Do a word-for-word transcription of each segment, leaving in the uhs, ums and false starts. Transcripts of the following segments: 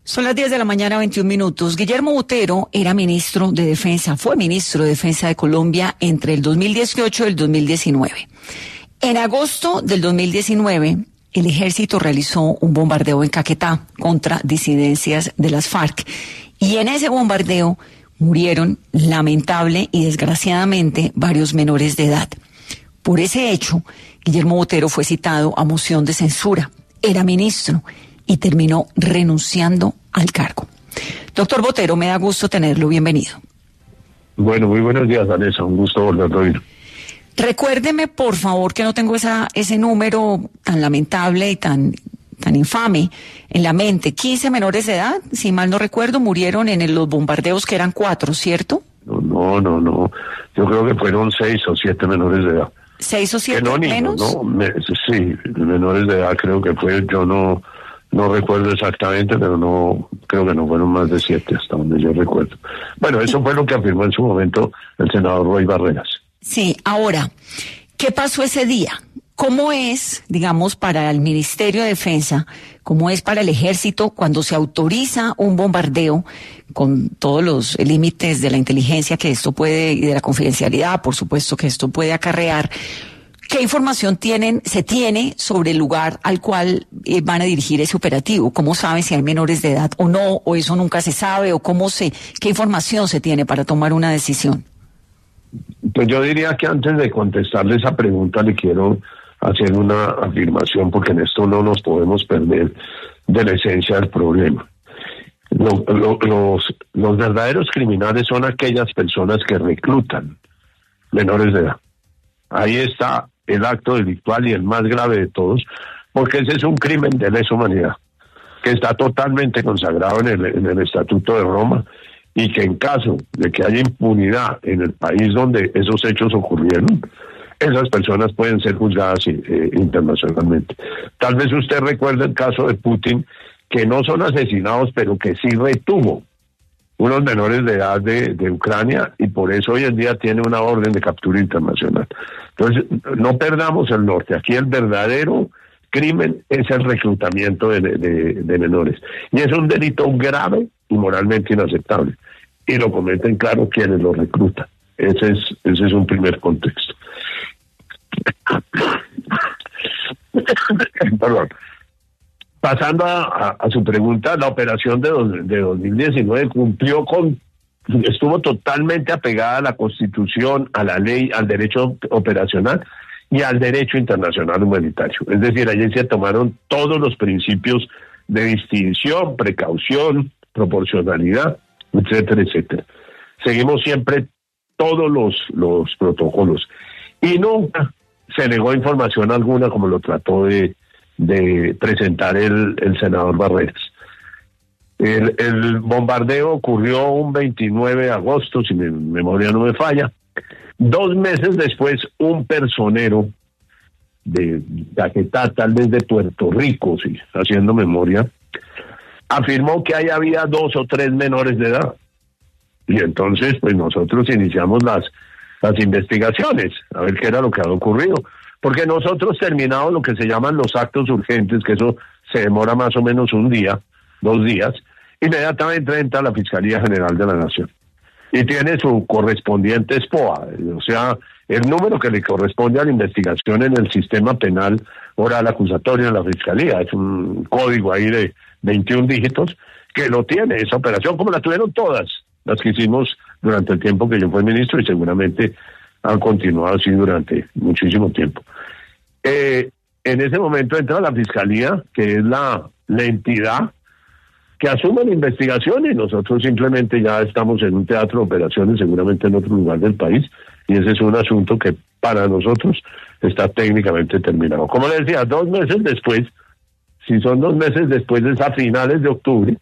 Son las diez de la mañana, veintiún minutos. Guillermo Botero era ministro de Defensa, fue ministro de Defensa de Colombia entre el dos mil dieciocho y el dos mil diecinueve. En agosto del dos mil diecinueve, el ejército realizó un bombardeo en Caquetá contra disidencias de las FARC. Y en ese bombardeo murieron, lamentable y desgraciadamente, varios menores de edad. Por ese hecho, Guillermo Botero fue citado a moción de censura. Era ministro y terminó renunciando al cargo. Doctor Botero, me da gusto tenerlo. Bienvenido. Bueno, muy buenos días, Vanessa. Un gusto volverlo a oír. Recuérdeme, por favor, que no tengo esa ese número tan lamentable y tan, tan infame en la mente. quince menores de edad, si mal no recuerdo, murieron en el, los bombardeos, que eran cuatro, ¿cierto? No, no, no, no. Yo creo que fueron seis o siete menores de edad. ¿Seis o siete no, menos? No, me, sí, menores de edad creo que fue, yo no... No recuerdo exactamente, pero no creo que no fueron más de siete, hasta donde yo recuerdo. Bueno, eso fue lo que afirmó en su momento el senador Roy Barreras. Sí, ahora, ¿qué pasó ese día? ¿Cómo es, digamos, para el Ministerio de Defensa, cómo es para el Ejército cuando se autoriza un bombardeo con todos los límites de la inteligencia que esto puede, y de la confidencialidad, por supuesto, que esto puede acarrear? ¿Qué información tienen, se tiene sobre el lugar al cual eh, van a dirigir ese operativo? ¿Cómo saben si hay menores de edad o no? ¿O eso nunca se sabe? ¿O cómo se, qué información se tiene para tomar una decisión? Pues yo diría que antes de contestarle esa pregunta le quiero hacer una afirmación, porque en esto no nos podemos perder de la esencia del problema. Lo, lo, los, los verdaderos criminales son aquellas personas que reclutan menores de edad. Ahí está el acto delictual y el más grave de todos, porque ese es un crimen de lesa humanidad, que está totalmente consagrado en el, en el Estatuto de Roma, y que en caso de que haya impunidad en el país donde esos hechos ocurrieron, esas personas pueden ser juzgadas eh, internacionalmente. Tal vez usted recuerde el caso de Putin, que no son asesinados, pero que sí retuvo unos menores de edad de, de Ucrania, y por eso hoy en día tiene una orden de captura internacional. Entonces, no perdamos el norte. Aquí el verdadero crimen es el reclutamiento de, de, de menores. Y es un delito grave y moralmente inaceptable. Y lo cometen claro quienes lo reclutan. Ese es, ese es un primer contexto. Perdón. Pasando a, a, a su pregunta, la operación de, dos, de dos mil diecinueve cumplió con, estuvo totalmente apegada a la Constitución, a la ley, al derecho operacional y al derecho internacional humanitario. Es decir, allí se tomaron todos los principios de distinción, precaución, proporcionalidad, etcétera, etcétera. Seguimos siempre todos los, los protocolos y nunca se negó información alguna, como lo trató de de presentar el, el senador Barreras. El, el bombardeo ocurrió un veintinueve de agosto, si mi memoria no me falla. Dos meses después, un personero de Caquetá, tal vez de Puerto Rico, sí, haciendo memoria, afirmó que ahí había dos o tres menores de edad. Y entonces, pues nosotros iniciamos las, las investigaciones, a ver qué era lo que había ocurrido. Porque nosotros terminamos lo que se llaman los actos urgentes, que eso se demora más o menos un día, dos días, inmediatamente entra a la Fiscalía General de la Nación. Y tiene su correspondiente S P O A, o sea, el número que le corresponde a la investigación en el sistema penal oral acusatorio de la Fiscalía. Es un código ahí de veintiún dígitos que lo tiene esa operación, como la tuvieron todas las que hicimos durante el tiempo que yo fui ministro, y seguramente han continuado así durante muchísimo tiempo. Eh, en ese momento entra la Fiscalía, que es la, la entidad que asume la investigación, y nosotros simplemente ya estamos en un teatro de operaciones, seguramente en otro lugar del país, y ese es un asunto que para nosotros está técnicamente terminado. Como les decía, dos meses después, si son dos meses después, es a finales de octubre,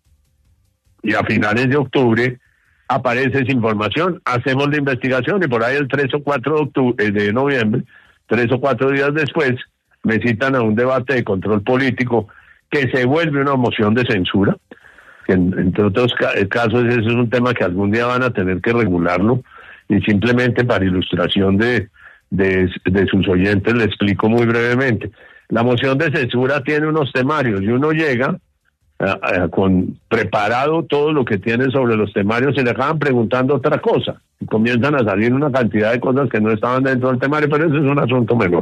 y a finales de octubre aparece esa información, hacemos la investigación, y por ahí el tres o cuatro de octubre, de noviembre, tres o cuatro días después, me citan a un debate de control político que se vuelve una moción de censura, que en, entre otros ca- casos ese es un tema que algún día van a tener que regularlo, y simplemente para ilustración de, de, de sus oyentes le explico muy brevemente. La moción de censura tiene unos temarios, y uno llega uh, uh, con preparado todo lo que tienen sobre los temarios y le acaban preguntando otra cosa. Y comienzan a salir una cantidad de cosas que no estaban dentro del temario, pero ese es un asunto menor.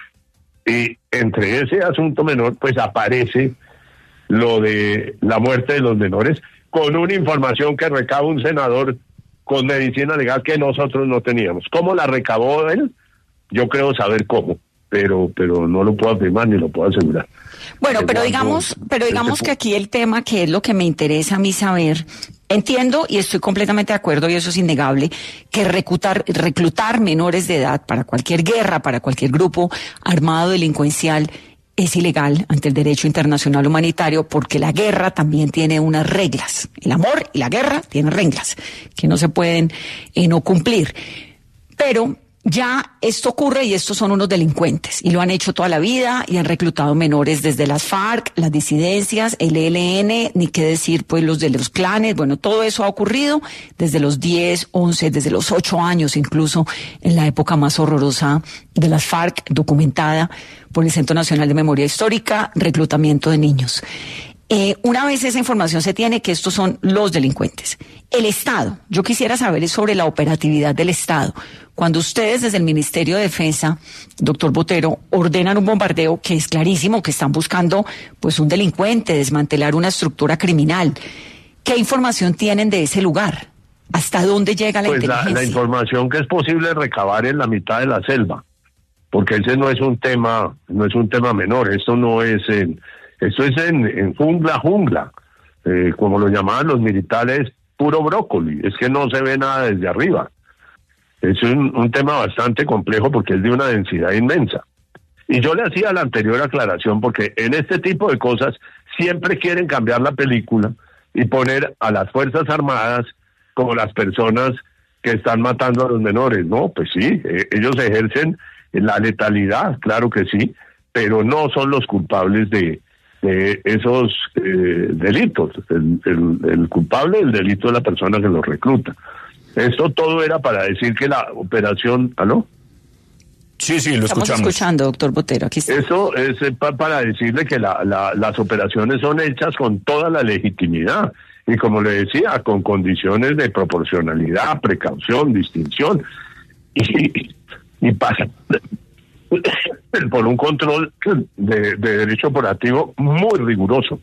Y entre ese asunto menor, pues aparece lo de la muerte de los menores, con una información que recaba un senador con medicina legal que nosotros no teníamos. ¿Cómo la recabó él? Yo creo saber cómo, pero pero no lo puedo afirmar ni lo puedo asegurar. Bueno, pero digamos, pero digamos que aquí el tema, que es lo que me interesa a mí saber, entiendo y estoy completamente de acuerdo, y eso es innegable, que reclutar, reclutar menores de edad para cualquier guerra, para cualquier grupo armado delincuencial, es ilegal ante el derecho internacional humanitario, porque la guerra también tiene unas reglas. El amor y la guerra tienen reglas que no se pueden eh, no cumplir. Pero ya esto ocurre y estos son unos delincuentes y lo han hecho toda la vida y han reclutado menores desde las FARC, las disidencias, el E L N, ni qué decir pues los de los clanes. Bueno, todo eso ha ocurrido desde los diez, once, desde los ocho años, incluso en la época más horrorosa de las FARC, documentada por el Centro Nacional de Memoria Histórica, reclutamiento de niños. Eh, una vez esa información se tiene, que estos son los delincuentes. El Estado, yo quisiera saber es sobre la operatividad del Estado. Cuando ustedes desde el Ministerio de Defensa, doctor Botero, ordenan un bombardeo, que es clarísimo que están buscando pues un delincuente, desmantelar una estructura criminal, ¿qué información tienen de ese lugar? ¿Hasta dónde llega la pues inteligencia? La, la información que es posible recabar en la mitad de la selva, porque ese no es un tema, no es un tema menor. Esto no es en, esto es en, en jungla, jungla, eh, como lo llamaban los militares, puro brócoli. Es que no se ve nada desde arriba. Es un, un tema bastante complejo porque es de una densidad inmensa. Y yo le hacía la anterior aclaración porque en este tipo de cosas siempre quieren cambiar la película y poner a las Fuerzas Armadas como las personas que están matando a los menores. No, pues sí, eh, ellos ejercen la letalidad, claro que sí, pero no son los culpables de, de esos eh, delitos. El, el, el culpable del delito es la persona que los recluta. Esto todo era para decir que la operación... ¿Aló? Sí, sí, lo Estamos escuchamos. escuchando, doctor Botero. Aquí está. Eso es pa, para decirle que la, la, las operaciones son hechas con toda la legitimidad y, como le decía, con condiciones de proporcionalidad, precaución, distinción y, y pasa por un control de, de derecho operativo muy riguroso.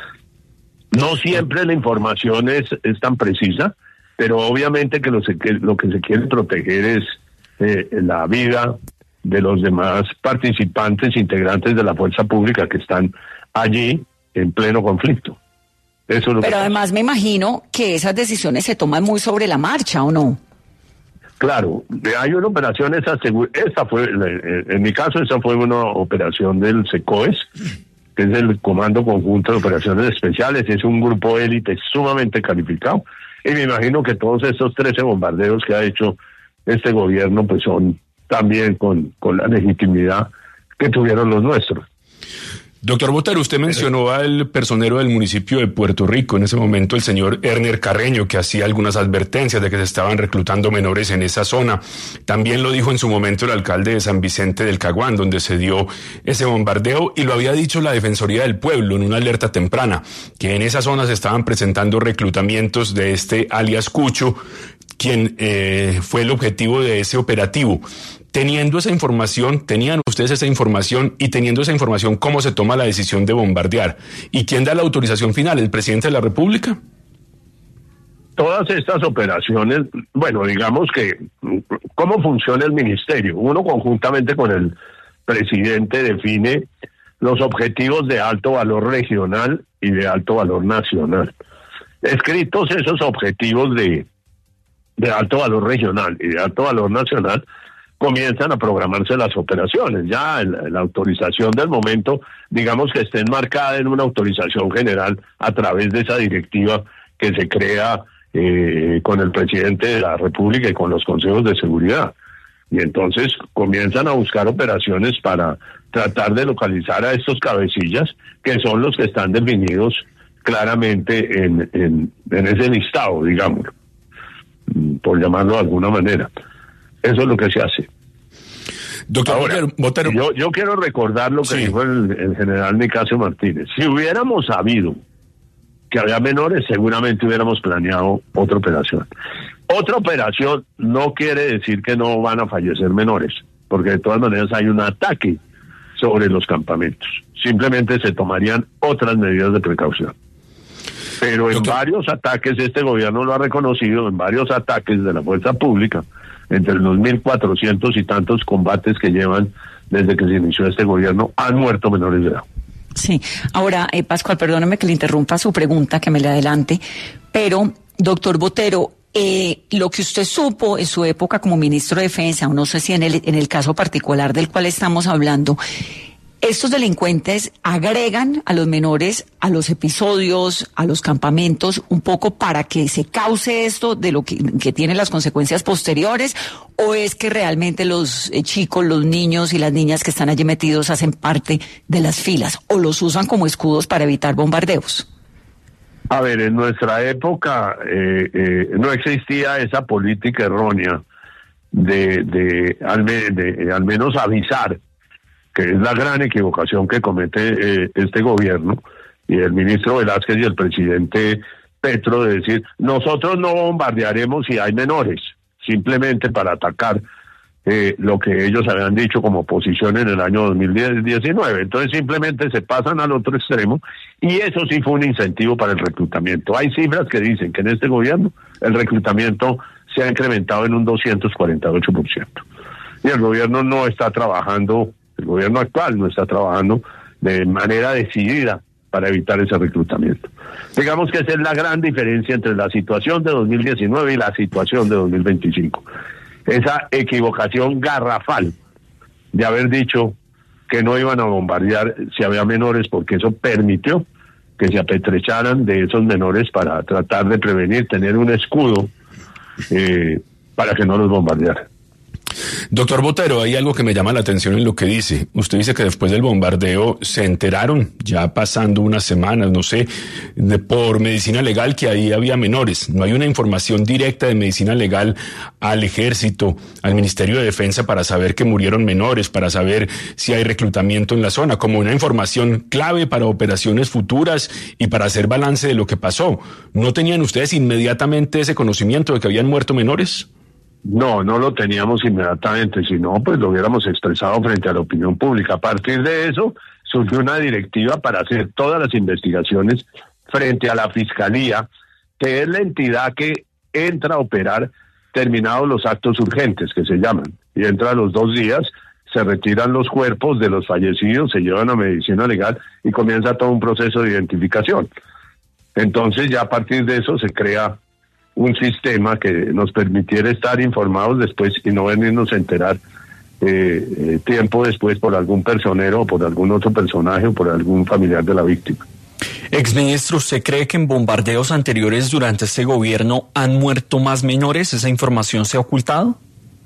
No siempre la información es, es tan precisa, pero obviamente que lo, se, que lo que se quiere proteger es eh, la vida de los demás participantes, integrantes de la fuerza pública que están allí en pleno conflicto. Eso es lo Pero que además me imagino que esas decisiones se toman muy sobre la marcha, ¿o no? Claro, hay una operación, esa, esa fue, en mi caso, esa fue una operación del SECOES, que es el Comando Conjunto de Operaciones Especiales, es un grupo élite sumamente calificado. Y me imagino que todos estos trece bombardeos que ha hecho este gobierno pues son también con, con la legitimidad que tuvieron los nuestros. Doctor Botero, usted mencionó al personero del municipio de Puerto Rico, en ese momento el señor Erner Carreño, que hacía algunas advertencias de que se estaban reclutando menores en esa zona. También lo dijo en su momento el alcalde de San Vicente del Caguán, donde se dio ese bombardeo, y lo había dicho la Defensoría del Pueblo en una alerta temprana, que en esa zona se estaban presentando reclutamientos de este alias Cucho, quien eh, fue el objetivo de ese operativo. Teniendo esa información, tenían ustedes esa información y teniendo esa información, ¿cómo se toma la decisión de bombardear? ¿Y quién da la autorización final? ¿El presidente de la República? Todas estas operaciones, bueno, digamos que, ¿cómo funciona el ministerio? Uno conjuntamente con el presidente define los objetivos de alto valor regional y de alto valor nacional. Escritos esos objetivos de, de alto valor regional y de alto valor nacional, comienzan a programarse las operaciones. Ya la, la autorización del momento, digamos que esté enmarcada en una autorización general a través de esa directiva que se crea eh, con el presidente de la República y con los consejos de seguridad. Y entonces comienzan a buscar operaciones para tratar de localizar a estos cabecillas, que son los que están definidos claramente en, en, en ese listado, digamos, por llamarlo de alguna manera. Eso es lo que se hace. Doctor Ahora, Botero, yo, yo quiero recordar lo que sí. dijo el, el general Nicasio Martínez. Si hubiéramos sabido que había menores, seguramente hubiéramos planeado otra operación. Otra operación no quiere decir que no van a fallecer menores, porque de todas maneras hay un ataque sobre los campamentos. Simplemente se tomarían otras medidas de precaución. Pero en varios ataques, este gobierno lo ha reconocido, en varios ataques de la fuerza pública, entre los mil cuatrocientos y tantos combates que llevan desde que se inició este gobierno, han muerto menores de edad. Sí, ahora, eh, Pascual, perdóneme que le interrumpa su pregunta, que me le adelante, pero, doctor Botero, eh, lo que usted supo en su época como ministro de Defensa, o no sé si en el, en el caso particular del cual estamos hablando, estos delincuentes agregan a los menores a los episodios, a los campamentos, un poco para que se cause esto de lo que, que tiene las consecuencias posteriores, o es que realmente los eh, chicos, los niños y las niñas que están allí metidos hacen parte de las filas, o los usan como escudos para evitar bombardeos. A ver, en nuestra época eh, eh, no existía esa política errónea de, de, al, me, de al menos avisar, que es la gran equivocación que comete eh, este gobierno y el ministro Velázquez y el presidente Petro, de decir, nosotros no bombardearemos si hay menores, simplemente para atacar eh, lo que ellos habían dicho como posición en el año dos mil diecinueve. Entonces simplemente se pasan al otro extremo, y eso sí fue un incentivo para el reclutamiento. Hay cifras que dicen que en este gobierno el reclutamiento se ha incrementado en un doscientos cuarenta y ocho por ciento. Y el gobierno no está trabajando, el gobierno actual no está trabajando de manera decidida para evitar ese reclutamiento. Digamos que esa es la gran diferencia entre la situación de dos mil diecinueve y la situación de dos mil veinticinco. Esa equivocación garrafal de haber dicho que no iban a bombardear si había menores, porque eso permitió que se apetrecharan de esos menores para tratar de prevenir, tener un escudo eh, para que no los bombardearan. Doctor Botero, hay algo que me llama la atención en lo que dice. Usted dice que después del bombardeo se enteraron, ya pasando unas semanas, no sé, de, por medicina legal, que ahí había menores. No hay una información directa de medicina legal al ejército, al Ministerio de Defensa, para saber que murieron menores, para saber si hay reclutamiento en la zona, como una información clave para operaciones futuras y para hacer balance de lo que pasó. ¿No tenían ustedes inmediatamente ese conocimiento de que habían muerto menores? No, no lo teníamos inmediatamente, si no, pues lo hubiéramos expresado frente a la opinión pública. A partir de eso, surgió una directiva para hacer todas las investigaciones frente a la Fiscalía, que es la entidad que entra a operar terminados los actos urgentes, que se llaman, y entra a los dos días, se retiran los cuerpos de los fallecidos, se llevan a medicina legal y comienza todo un proceso de identificación. Entonces ya a partir de eso se crea un sistema que nos permitiera estar informados después y no venirnos a enterar eh, eh, tiempo después por algún personero o por algún otro personaje o por algún familiar de la víctima. Exministro, ¿usted cree que en bombardeos anteriores durante este gobierno han muerto más menores? ¿Esa información se ha ocultado?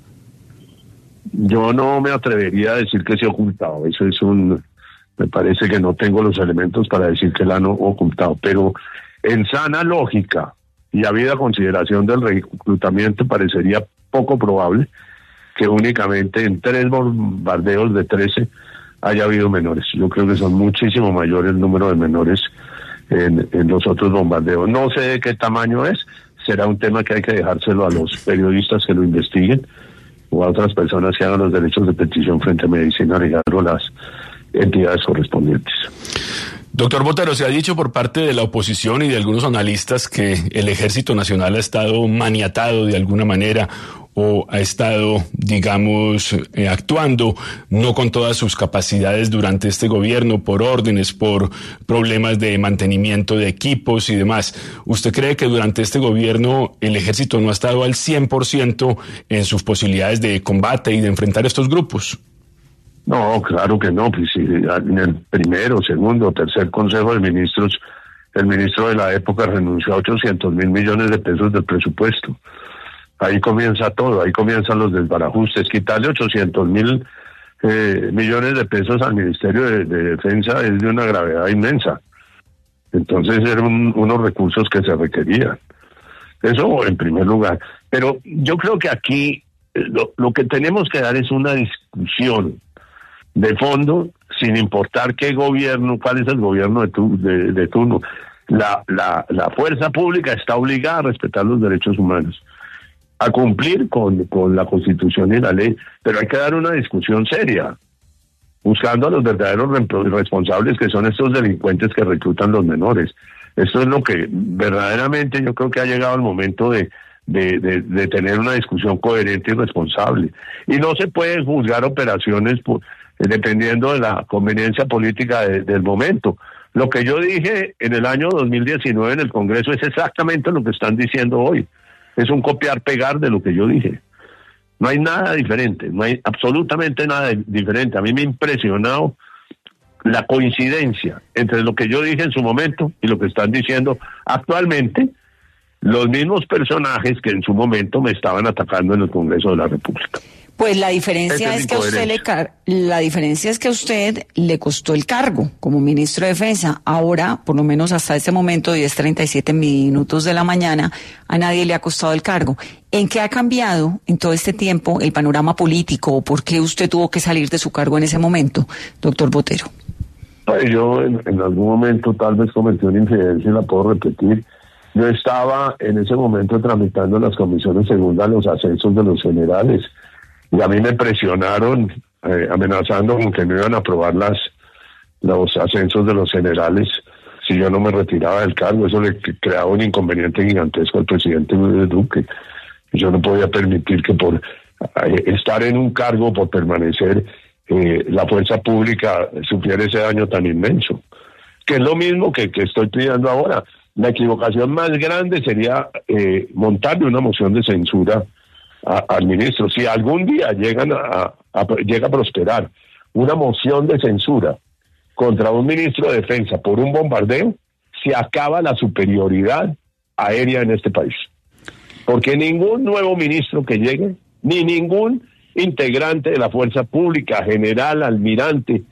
Yo no me atrevería a decir que se ha ocultado. Eso es un... Me parece que no tengo los elementos para decir que la han ocultado. Pero en sana lógica y habida consideración del reclutamiento, parecería poco probable que únicamente en tres bombardeos de trece haya habido menores. Yo creo que son muchísimo mayores el número de menores en, en los otros bombardeos. No sé de qué tamaño es, será un tema que hay que dejárselo a los periodistas que lo investiguen o a otras personas que hagan los derechos de petición frente a medicina legal o las entidades correspondientes. Doctor Botero, se ha dicho por parte de la oposición y de algunos analistas que el Ejército Nacional ha estado maniatado de alguna manera o ha estado, digamos, eh, actuando no con todas sus capacidades durante este gobierno, por órdenes, por problemas de mantenimiento de equipos y demás. ¿Usted cree que durante este gobierno el Ejército no ha estado al cien por ciento en sus posibilidades de combate y de enfrentar estos grupos? No, claro que no. Pues si en el primero, segundo, tercer Consejo de Ministros, el ministro de la época renunció a ochocientos mil millones de pesos del presupuesto. Ahí comienza todo, ahí comienzan los desbarajustes. Quitarle ochocientos mil eh, millones de pesos al Ministerio de, de Defensa es de una gravedad inmensa. Entonces eran un, unos recursos que se requerían. Eso en primer lugar. Pero yo creo que aquí eh, lo, lo que tenemos que dar es una discusión de fondo, sin importar qué gobierno, cuál es el gobierno de, tu, de, de turno. La, la, la fuerza pública está obligada a respetar los derechos humanos, a cumplir con, con la Constitución y la ley, pero hay que dar una discusión seria, buscando a los verdaderos responsables, que son estos delincuentes que reclutan los menores. Esto es lo que verdaderamente yo creo que ha llegado el momento de, de, de, de tener una discusión coherente y responsable. Y no se pueden juzgar operaciones por, dependiendo de la conveniencia política de, del momento. Lo que yo dije en el año dos mil diecinueve en el Congreso es exactamente lo que están diciendo hoy. Es un copiar-pegar de lo que yo dije. No hay nada diferente, no hay absolutamente nada diferente. A mí me ha impresionado la coincidencia entre lo que yo dije en su momento y lo que están diciendo actualmente los mismos personajes que en su momento me estaban atacando en el Congreso de la República. Pues la diferencia es, es que a usted le car la diferencia es que a usted le costó el cargo como ministro de Defensa. Ahora, por lo menos hasta este momento, diez treinta y siete minutos de la mañana, a nadie le ha costado el cargo. ¿En qué ha cambiado en todo este tiempo el panorama político o por qué usted tuvo que salir de su cargo en ese momento, doctor Botero? Pues yo en, en algún momento tal vez cometí una infidencia y la puedo repetir. Yo estaba en ese momento tramitando en las comisiones segundas los ascensos de los generales. Y a mí me presionaron eh, amenazando con que no iban a aprobar las, los ascensos de los generales si yo no me retiraba del cargo. Eso le creaba un inconveniente gigantesco al presidente Duque. Yo no podía permitir que por eh, estar en un cargo, por permanecer, eh, la fuerza pública sufriera ese daño tan inmenso. Que es lo mismo que, que estoy pidiendo ahora. La equivocación más grande sería eh, montarle una moción de censura A, al ministro. Si algún día llegan a, a, llega a prosperar una moción de censura contra un ministro de Defensa por un bombardeo, se acaba la superioridad aérea en este país. Porque ningún nuevo ministro que llegue, ni ningún integrante de la fuerza pública, general, almirante,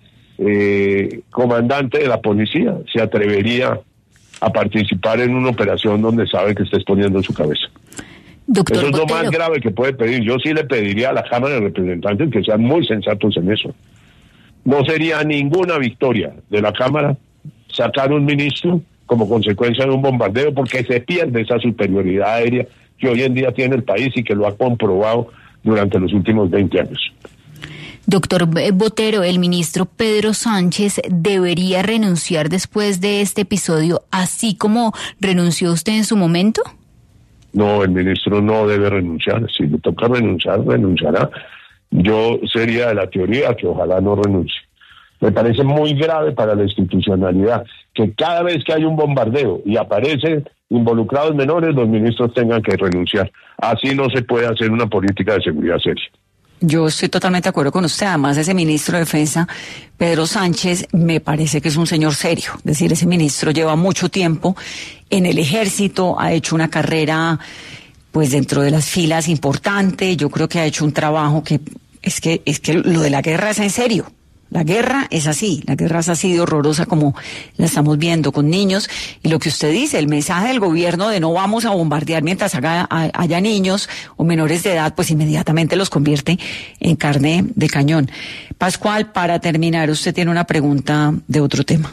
eh, comandante de la policía, se atrevería a participar en una operación donde sabe que está exponiendo su cabeza. Doctor eso es Botero. Lo más grave que puede pedir. Yo sí le pediría a la Cámara de Representantes que sean muy sensatos en eso. No sería ninguna victoria de la Cámara sacar un ministro como consecuencia de un bombardeo, porque se pierde esa superioridad aérea que hoy en día tiene el país y que lo ha comprobado durante los últimos veinte años. Doctor Botero, el ministro Pedro Sánchez debería renunciar después de este episodio, así como renunció usted en su momento. No, el ministro no debe renunciar. Si le toca renunciar, renunciará. Yo sería de la teoría que ojalá no renuncie. Me parece muy grave para la institucionalidad que cada vez que hay un bombardeo y aparecen involucrados menores, los ministros tengan que renunciar. Así no se puede hacer una política de seguridad seria. Yo estoy totalmente de acuerdo con usted. Además, ese ministro de Defensa, Pedro Sánchez, me parece que es un señor serio. Es decir, ese ministro lleva mucho tiempo en el ejército, ha hecho una carrera, pues, dentro de las filas importante. Yo creo que ha hecho un trabajo que es que es que lo de la guerra es en serio. La guerra es así, la guerra es así de horrorosa como la estamos viendo con niños. Y lo que usted dice, el mensaje del gobierno de no vamos a bombardear mientras haga, haya niños o menores de edad, pues inmediatamente los convierte en carne de cañón. Pascual, para terminar, usted tiene una pregunta de otro tema.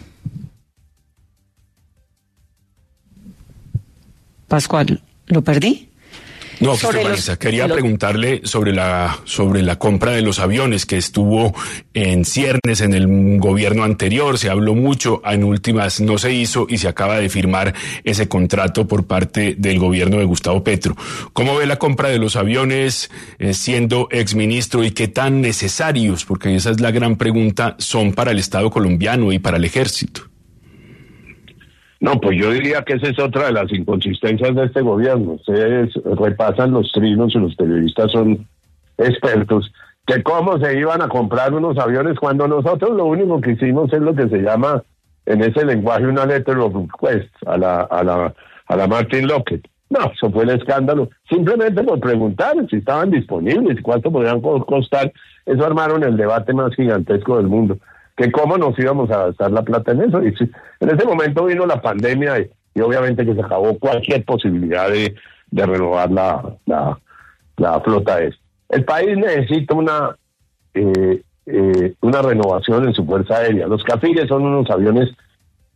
Pascual, ¿lo perdí? No, sobre Vanessa, los, quería los... preguntarle sobre la sobre la compra de los aviones que estuvo en ciernes en el gobierno anterior. Se habló mucho, en últimas no se hizo y se acaba de firmar ese contrato por parte del gobierno de Gustavo Petro. ¿Cómo ve la compra de los aviones eh, siendo exministro y qué tan necesarios, porque esa es la gran pregunta, son para el Estado colombiano y para el ejército? No, pues yo diría que esa es otra de las inconsistencias de este gobierno. Ustedes repasan los trinos y los periodistas son expertos, que cómo se iban a comprar unos aviones cuando nosotros lo único que hicimos es lo que se llama en ese lenguaje una letter of request a la, a la, a la Martin Lockheed. No, eso fue el escándalo. Simplemente por preguntar si estaban disponibles, cuánto podían costar. Eso armaron el debate más gigantesco del mundo. Que cómo nos íbamos a gastar la plata en eso. Y sí, en ese momento vino la pandemia y, y obviamente que se acabó cualquier posibilidad de, de renovar la, la, la flota esta. El país necesita una eh, eh, una renovación en su fuerza aérea. Los Cafires son unos aviones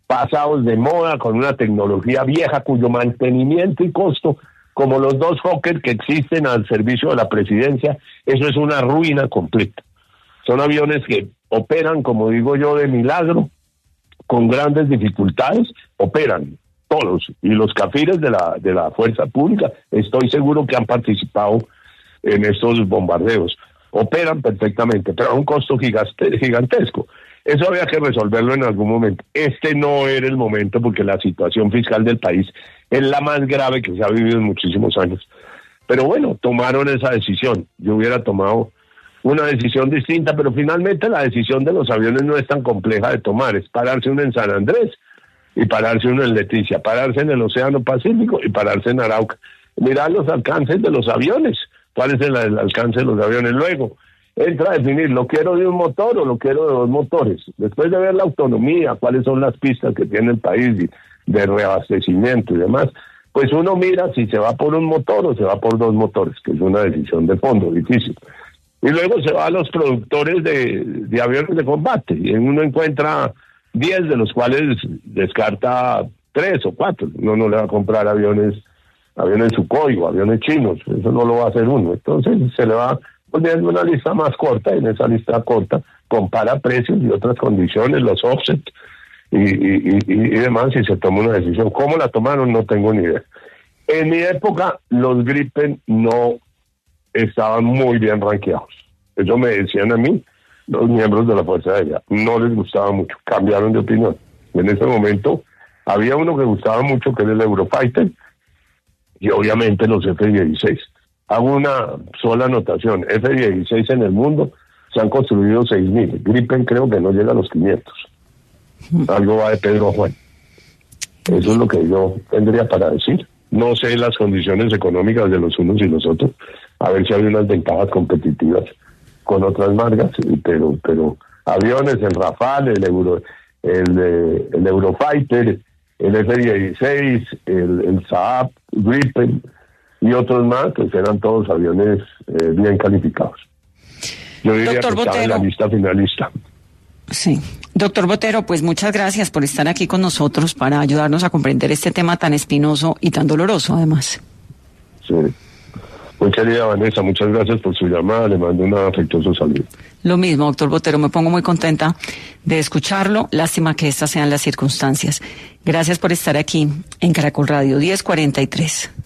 pasados de moda, con una tecnología vieja cuyo mantenimiento y costo, como los dos Hawker que existen al servicio de la presidencia, eso es una ruina completa. Son aviones que operan, como digo yo, de milagro, con grandes dificultades, operan todos, y los cafires de la de la fuerza pública, estoy seguro que han participado en estos bombardeos, operan perfectamente, pero a un costo gigantesco. Eso había que resolverlo en algún momento. Este no era el momento, porque la situación fiscal del país es la más grave que se ha vivido en muchísimos años. Pero bueno, tomaron esa decisión. Yo hubiera tomado una decisión distinta, pero finalmente la decisión de los aviones no es tan compleja de tomar. Es pararse uno en San Andrés y pararse uno en Leticia, pararse en el Océano Pacífico y pararse en Arauca. Mirar los alcances de los aviones. ¿Cuál es el, el alcance de los aviones? Luego entra a definir, ¿lo quiero de un motor o lo quiero de dos motores? Después de ver la autonomía, cuáles son las pistas que tiene el país de, de reabastecimiento y demás, pues uno mira si se va por un motor o se va por dos motores, que es una decisión de fondo difícil. Y luego se va a los productores de, de aviones de combate, y uno encuentra diez, de los cuales descarta tres o cuatro. Uno no le va a comprar aviones, aviones Sukhoi o aviones chinos, eso no lo va a hacer uno. Entonces se le va poniendo una lista más corta, y en esa lista corta compara precios y otras condiciones, los offsets y, y, y, y demás, y se toma una decisión. ¿Cómo la tomaron? No tengo ni idea. En mi época los Gripen no estaban muy bien rankeados. Eso me decían a mí los miembros de la Fuerza Aérea. No les gustaba mucho, cambiaron de opinión. En ese momento había uno que gustaba mucho, que era el Eurofighter, y obviamente los F dieciséis. Hago una sola anotación: F dieciséis en el mundo se han construido seis mil. Gripen creo que no llega a los quinientos. Algo va de Pedro Juan. Eso es lo que yo tendría para decir. No sé las condiciones económicas de los unos y los otros, a ver si hay unas ventajas competitivas con otras marcas, pero pero aviones, el Rafale, el Euro, el, eh, el Eurofighter, el F dieciséis, el, el Saab, Gripen y otros más, pues eran todos aviones eh, bien calificados. Yo diría Doctor que estaba en la lista finalista. Sí. Doctor Botero, pues muchas gracias por estar aquí con nosotros para ayudarnos a comprender este tema tan espinoso y tan doloroso, además. Sí. Muy querida Vanessa, muchas gracias por su llamada, le mando un afectuoso saludo. Lo mismo, doctor Botero, me pongo muy contenta de escucharlo, lástima que estas sean las circunstancias. Gracias por estar aquí en Caracol Radio diez cuarenta y tres.